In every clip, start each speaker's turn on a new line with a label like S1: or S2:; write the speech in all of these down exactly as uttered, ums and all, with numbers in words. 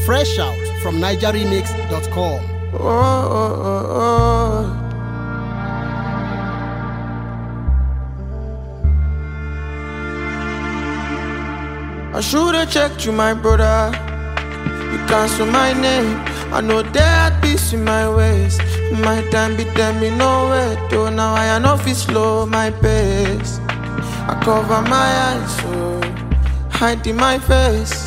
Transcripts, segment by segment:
S1: Fresh out from niger remix dot com.
S2: Oh, oh, oh, oh. I should've checked you, my brother. You cancel my name. I know that peace in my ways. My time be tell me nowhere. Though now I know if slow my pace. I cover my eyes, so hiding my face.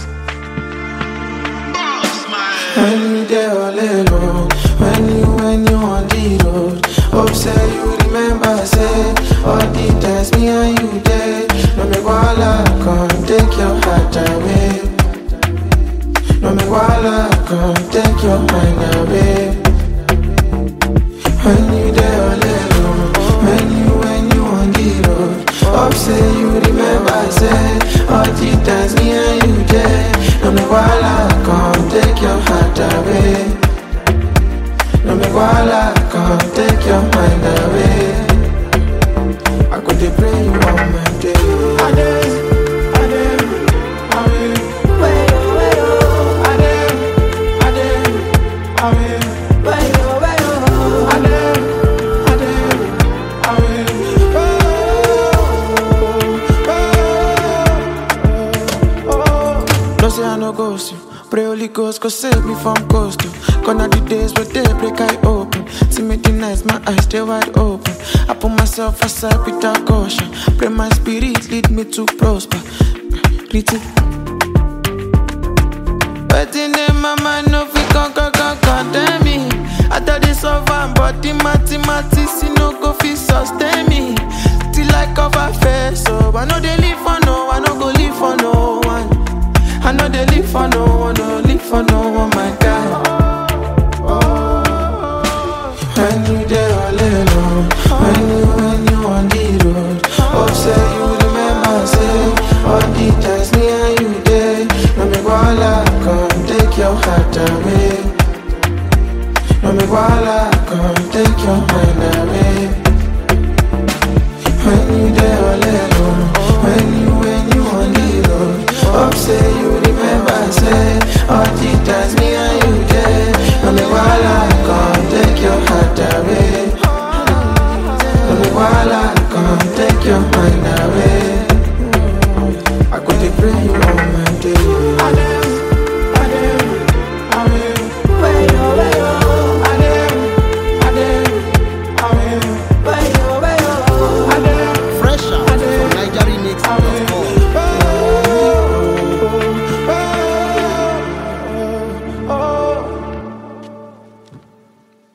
S2: When you there all alone, when you when you on the road, hope say you remember say all the times me and you there. No me wala come take your heart away. No me wala come take your mind away. When you there all alone, when you when you on the road, hope say you remember say all the times me and you there. No me wala come take your heart away. No me wala come take your mind away. I could dey pray you all my day. Ade, ade, ade, wayo, wayo. Ade, ade, ade, wayo, wayo. Ade, ade, ade, oh, oh, oh. No say I no ghost you. Pray Holy Ghost go save me from ghost you. Gonna the days where they break I open. See me the nights my eyes stay wide open. I put myself aside without caution. Pray my spirit lead me to prosper. Little. But in the mama no fi con con con condemn me. I thought this over but the mathematics you no go fi sustain me. Till I cover face so I know they live for no, I no go live for no one. I know they live for no one, no live for no one, my God. When you there all alone, when you, when you on the road, oh say you remember, say, all the times me and you there. No me wala come take your heart away. No me wala come take your mind